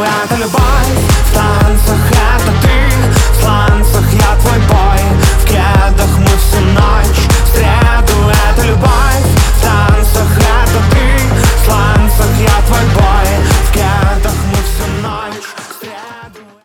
это любовь, в танцах это ты, в сланцах я твой бой, в кедах